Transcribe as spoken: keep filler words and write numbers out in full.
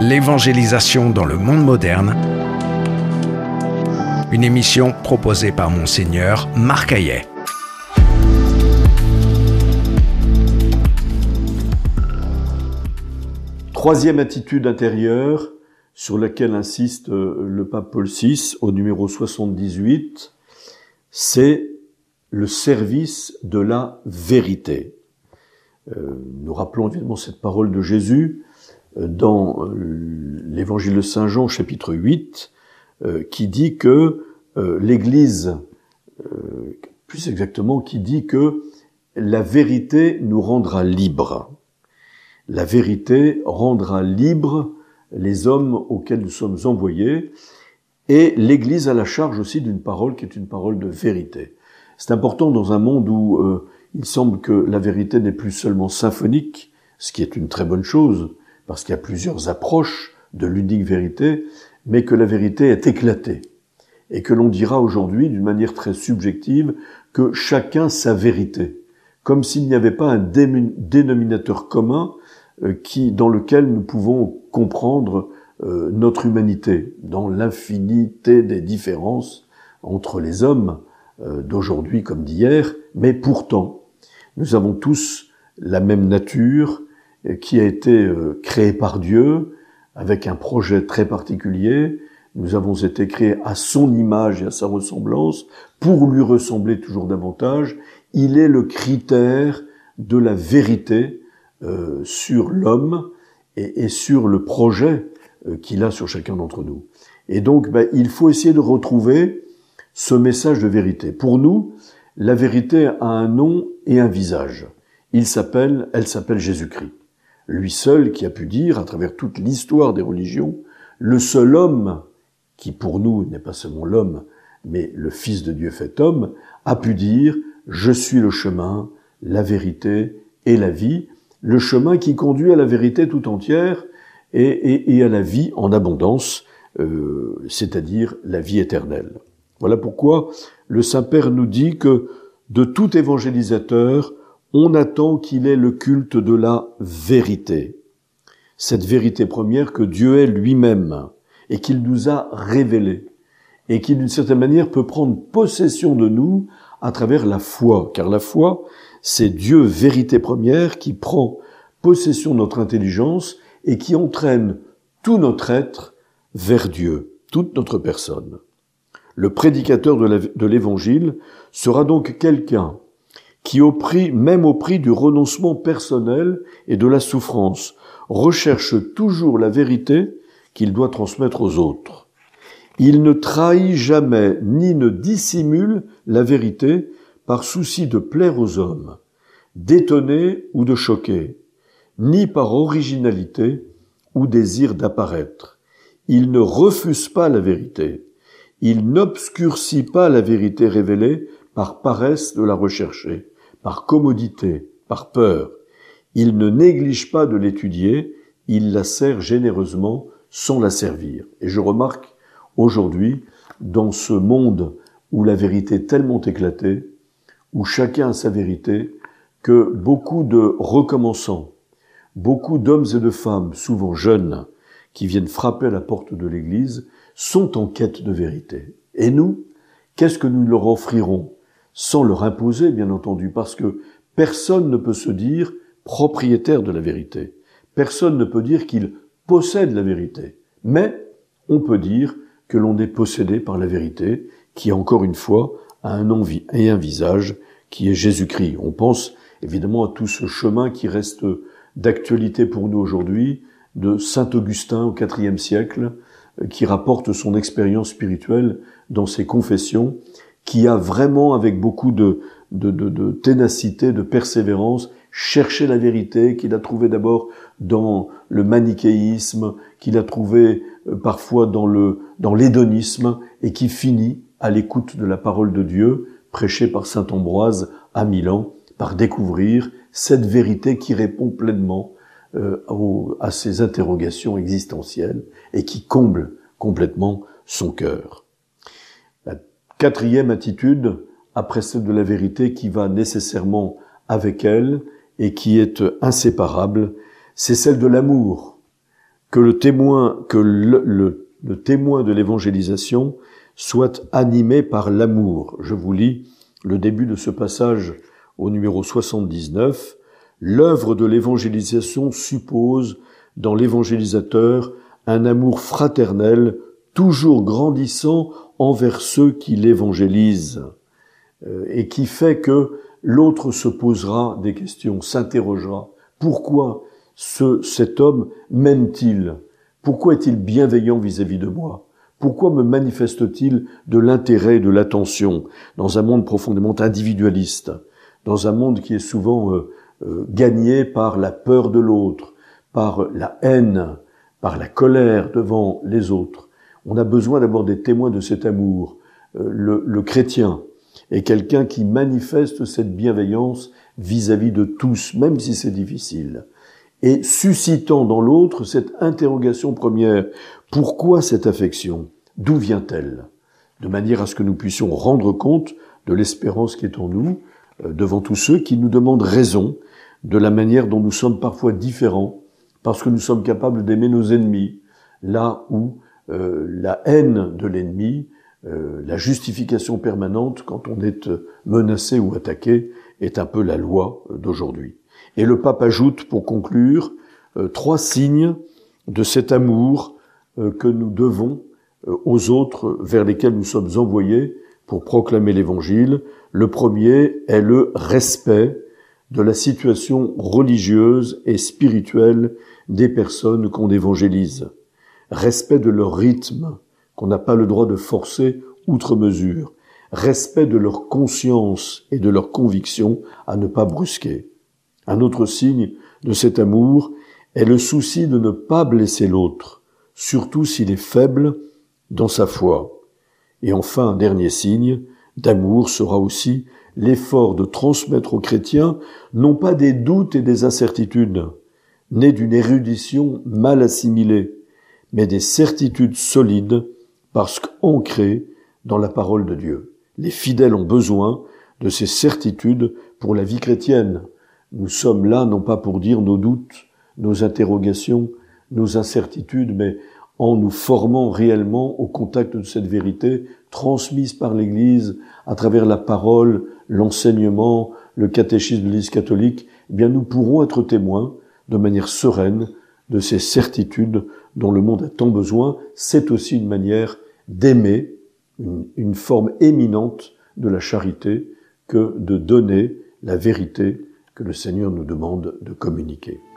L'évangélisation dans le monde moderne, une émission proposée par Monseigneur Marc Hayet. Troisième attitude intérieure sur laquelle insiste le pape Paul six au numéro soixante-dix-huit, c'est le service de la vérité. Euh, nous rappelons évidemment cette parole de Jésus dans l'évangile de Saint Jean, chapitre huit, euh, qui dit que euh, l'Église, euh, plus exactement, qui dit que la vérité nous rendra libres. La vérité rendra libres les hommes auxquels nous sommes envoyés, et l'Église a la charge aussi d'une parole qui est une parole de vérité. C'est important dans un monde où euh, il semble que la vérité n'est plus seulement symphonique, ce qui est une très bonne chose, parce qu'il y a plusieurs approches de l'unique vérité, mais que la vérité est éclatée, et que l'on dira aujourd'hui d'une manière très subjective que chacun sa vérité, comme s'il n'y avait pas un dénominateur commun euh, qui, dans lequel nous pouvons comprendre euh, notre humanité, dans l'infinité des différences entre les hommes euh, d'aujourd'hui comme d'hier, mais pourtant, nous avons tous la même nature, qui a été euh, créée par Dieu, avec un projet très particulier. Nous avons été créés à son image et à sa ressemblance, pour lui ressembler toujours davantage. Il est le critère de la vérité euh, sur l'homme et, et sur le projet euh, qu'il a sur chacun d'entre nous. Et donc, ben, il faut essayer de retrouver ce message de vérité. Pour nous, la vérité a un nom et un visage. Il s'appelle, elle s'appelle Jésus-Christ. Lui seul qui a pu dire, à travers toute l'histoire des religions, le seul homme, qui pour nous n'est pas seulement l'homme, mais le Fils de Dieu fait homme, a pu dire « Je suis le chemin, la vérité et la vie », le chemin qui conduit à la vérité tout entière et, et, et à la vie en abondance, euh, c'est-à-dire la vie éternelle. Voilà pourquoi le Saint-Père nous dit que de tout évangélisateur, on attend qu'il ait le culte de la vérité. Cette vérité première que Dieu est lui-même et qu'il nous a révélée et qui d'une certaine manière peut prendre possession de nous à travers la foi. Car la foi, c'est Dieu, vérité première, qui prend possession de notre intelligence et qui entraîne tout notre être vers Dieu, toute notre personne. Le prédicateur de l'Évangile sera donc quelqu'un qui, au prix, même au prix du renoncement personnel et de la souffrance, recherche toujours la vérité qu'il doit transmettre aux autres. Il ne trahit jamais ni ne dissimule la vérité par souci de plaire aux hommes, d'étonner ou de choquer, ni par originalité ou désir d'apparaître. Il ne refuse pas la vérité. Il n'obscurcit pas la vérité révélée par paresse de la rechercher, par commodité, par peur. Il ne néglige pas de l'étudier, il la sert généreusement sans la servir. Et je remarque aujourd'hui, dans ce monde où la vérité est tellement éclatée, où chacun a sa vérité, que beaucoup de recommençants, beaucoup d'hommes et de femmes, souvent jeunes, qui viennent frapper à la porte de l'Église, sont en quête de vérité. Et nous, qu'est-ce que nous leur offrirons ? Sans leur imposer, bien entendu, parce que personne ne peut se dire propriétaire de la vérité. Personne ne peut dire qu'il possède la vérité. Mais on peut dire que l'on est possédé par la vérité, qui, encore une fois, a un nom et un visage, qui est Jésus-Christ. On pense évidemment à tout ce chemin qui reste d'actualité pour nous aujourd'hui, de saint Augustin au quatrième siècle, qui rapporte son expérience spirituelle dans ses confessions, qui a vraiment, avec beaucoup de, de, de, de ténacité, de persévérance, cherché la vérité, qu'il a trouvé d'abord dans le manichéisme, qu'il a trouvé euh, parfois dans le dans l'hédonisme, et qui finit, à l'écoute de la parole de Dieu, prêchée par saint Ambroise à Milan, par découvrir cette vérité qui répond pleinement euh, aux, à ses interrogations existentielles et qui comble complètement son cœur. La quatrième attitude, après celle de la vérité qui va nécessairement avec elle et qui est inséparable, c'est celle de l'amour que le témoin, que le, le, le témoin de l'évangélisation soit animé par l'amour. Je vous lis le début de ce passage au numéro soixante-dix-neuf. L'œuvre de l'évangélisation suppose dans l'évangélisateur un amour fraternel, toujours grandissant envers ceux qui l'évangélisent, euh, et qui fait que l'autre se posera des questions, s'interrogera. Pourquoi ce, cet homme m'aime-t-il? Pourquoi est-il bienveillant vis-à-vis de moi? Pourquoi me manifeste-t-il de l'intérêt et de l'attention dans un monde profondément individualiste, dans un monde qui est souvent euh, euh, gagné par la peur de l'autre, par la haine, par la colère devant les autres? On a besoin d'avoir des témoins de cet amour. Euh, le, le chrétien est quelqu'un qui manifeste cette bienveillance vis-à-vis de tous, même si c'est difficile, et suscitant dans l'autre cette interrogation première. Pourquoi cette affection? D'où vient-elle? De manière à ce que nous puissions rendre compte de l'espérance qui est en nous, euh, devant tous ceux qui nous demandent raison de la manière dont nous sommes parfois différents, parce que nous sommes capables d'aimer nos ennemis, là où euh, la haine de l'ennemi, euh, la justification permanente quand on est menacé ou attaqué, est un peu la loi d'aujourd'hui. Et le pape ajoute, pour conclure, euh, trois signes de cet amour euh, que nous devons euh, aux autres vers lesquels nous sommes envoyés pour proclamer l'Évangile. Le premier est le respect de la situation religieuse et spirituelle des personnes qu'on évangélise. Respect de leur rythme, qu'on n'a pas le droit de forcer outre mesure. Respect de leur conscience et de leur conviction à ne pas brusquer. Un autre signe de cet amour est le souci de ne pas blesser l'autre, surtout s'il est faible dans sa foi. Et enfin, un dernier signe d'amour sera aussi l'effort de transmettre aux chrétiens non pas des doutes et des incertitudes, nés d'une érudition mal assimilée, mais des certitudes solides parce qu'ancrées dans la parole de Dieu. Les fidèles ont besoin de ces certitudes pour la vie chrétienne. Nous sommes là non pas pour dire nos doutes, nos interrogations, nos incertitudes, mais en nous formant réellement au contact de cette vérité transmise par l'Église à travers la parole, l'enseignement, le catéchisme de l'Église catholique, eh bien nous pourrons être témoins de manière sereine de ces certitudes dont le monde a tant besoin. C'est aussi une manière d'aimer, une, une forme éminente de la charité que de donner la vérité que le Seigneur nous demande de communiquer.